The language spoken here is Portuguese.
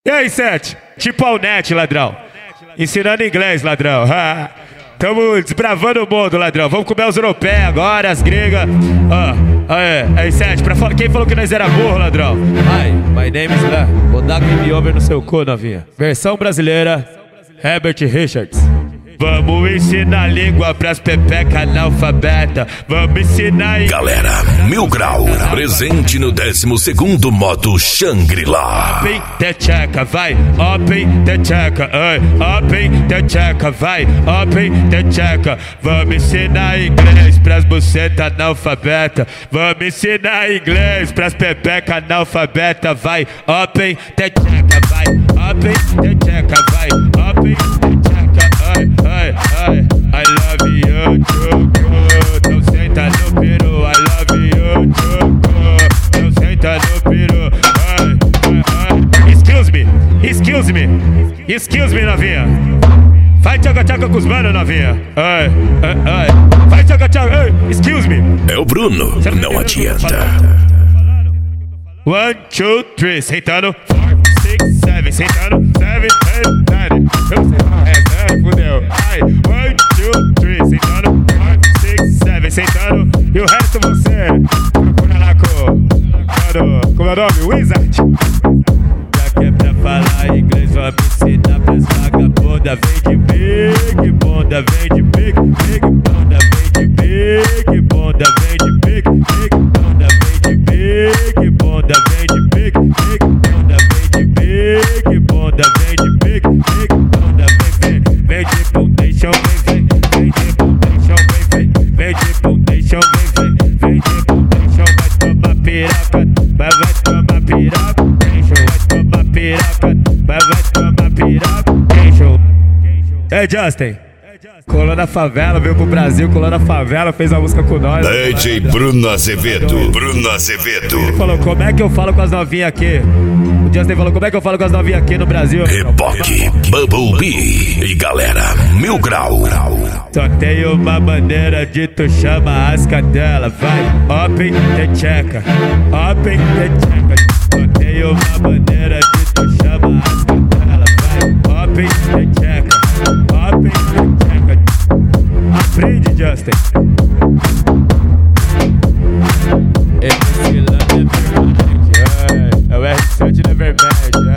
E aí, Sete? Tipo Alnet, ladrão. Ensinando inglês, ladrão. Tamo desbravando o mundo, ladrão. Vamos comer os europeus agora, as gregas. Aí, Sete, quem falou que nós era burro, ladrão? Hi, my name is Lá. Vou dar game over no seu cu, novinha. Versão brasileira, Herbert Richards. Vamos ensinar língua pras pepeca analfabeta. Vamos ensinar... Galera, Mil Grau, presente no 12º modo Shangri-La. Open the checa, vai. Open the checa, open the checa, vai. Open the checa. Vamos ensinar inglês pras buceta analfabeta. Vamos ensinar inglês pras pepeca analfabeta, vai. Open the checa, vai. Open the checa, vai. Open the checa. I love you, Choco. Não senta no peru. I love you, Choco. Não senta no peru. Excuse me, novinha. Vai tchaca-tchaca com os manos, novinha. Vai tchaca-tchaca, excuse me. É o Bruno, não adianta. 1, 2, 3, sentando. 4, 6, 7, sentando. 7, 8, 9. Fudeu. 1, 2, 3, sentando. 4, 6, 7, sentando. E o resto você procura lá com o meu nome, Wizard. Já que é pra falar inglês, vamos ensinar pras vagabundas. Vem de big bunda, vem de big bunda, vem de big bunda, vem de big bunda, vem de big bunda, vem de big bunda, vem de big bunda, vem de big bunda, vem de foundation, vem de foundation, vem de foundation, vem de foundation, vai tomar piroca, vai tomar piroca, vai tomar piroca, vai tomar piroca, Hey Justin, colou na favela, veio pro Brasil, colou na favela, fez a música com nós. DJ Bruno Azevedo. Bruno Azevedo. Ele falou, como é que eu falo com as novinhas aqui? O Justin falou, como é que eu falo com as novinhas aqui no Brasil? Reboque, Bumblebee e galera, Mil Grau. Só tem uma maneira de tu chama as cadelas. Vai, open the checa, open the checa. Só tem uma maneira de tu chama as cadelas. Vai, open the checa, open the checa. Aprende, Justin. Esse lance é verdade, é o R7 na verdade.